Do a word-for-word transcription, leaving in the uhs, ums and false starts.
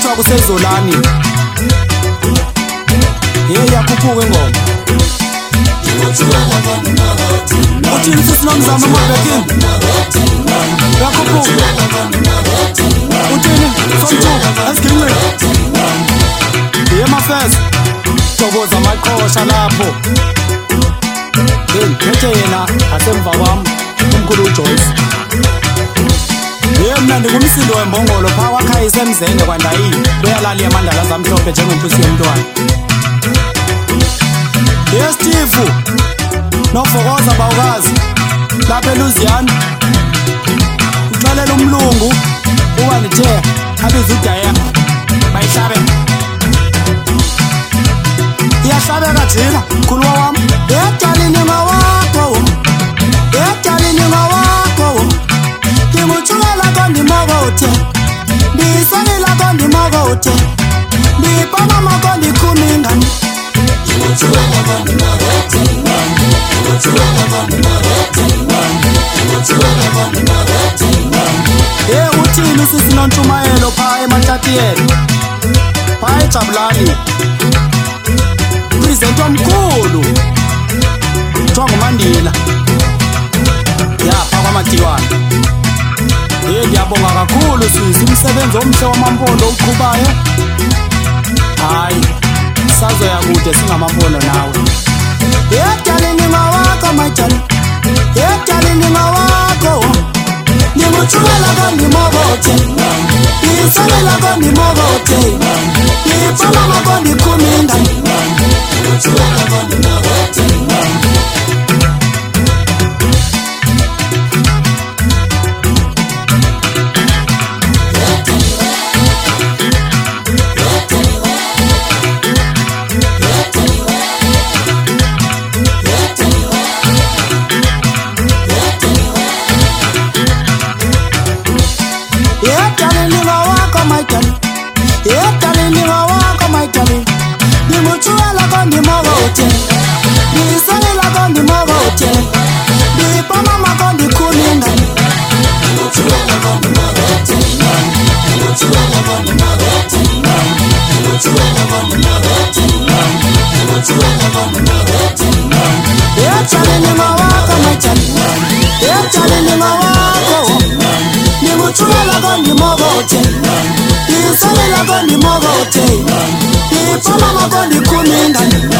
kuthiwa kusezolani. Hey yakhuphuka ingoma. Uthini sisi nomzamo emabhekini? Yakhuphuka. Uthini? Sonto, esiginqeni. Hey mafezi. Thokoza amaqhosha lapho. Hey, ngiphethe yena asemva kwami umkhulu uJoyce. Yebo mna ngumsindo wembongolo pha wakhayisa emzenge kwandayini uyalala amandala zamhlophe njengentusi yomntwana. Yes Steve nofokoza bawukazi lapha eLuziana uxolela umlungu uba nithe abiza udaya bayihlabe iyahlabeka thina khulwa wami yedalini ngawakho yedalini ngawakho ngimutshukela kondimokothe ndiyisanela kondimokothe ndiyibhama makondi khumingani ngimutshukela kondimokothe ngimutshukela kondimokothe ngimutshukela kondimokothe ye uthini sisi noNtshumayelo pha eMathatiyela pha eJabulani President omkhulu kuthiwa nguMandila yapha kwaMatiwane. Hey ngiyabonga kakhulu sisi umsebenzi omhle wamampondo uqhubayo. Hayi sazoya kude singamampondo nawe. Yedalini ngawakho majani yedalini ngawakho ngimutshukela kondimokothe ndiyisanela kondimokothe ndiyibhama makondi khumingani ngimutshukela kondimokothe. Ngimutshukela kondimokothe ndiyisanela kondimokothe ndiyibhama makondi khumingani ngimutshukela kondimokothe ngimutshukela kondimokothe ngimutshukela kondimokothe ngimutshukela kondimokothe yedalini ngawakho majani yedalini ngawakho ngimutshukela kondimokothe ndiyisanela kondimokothe ndiyibhama makondi khumingani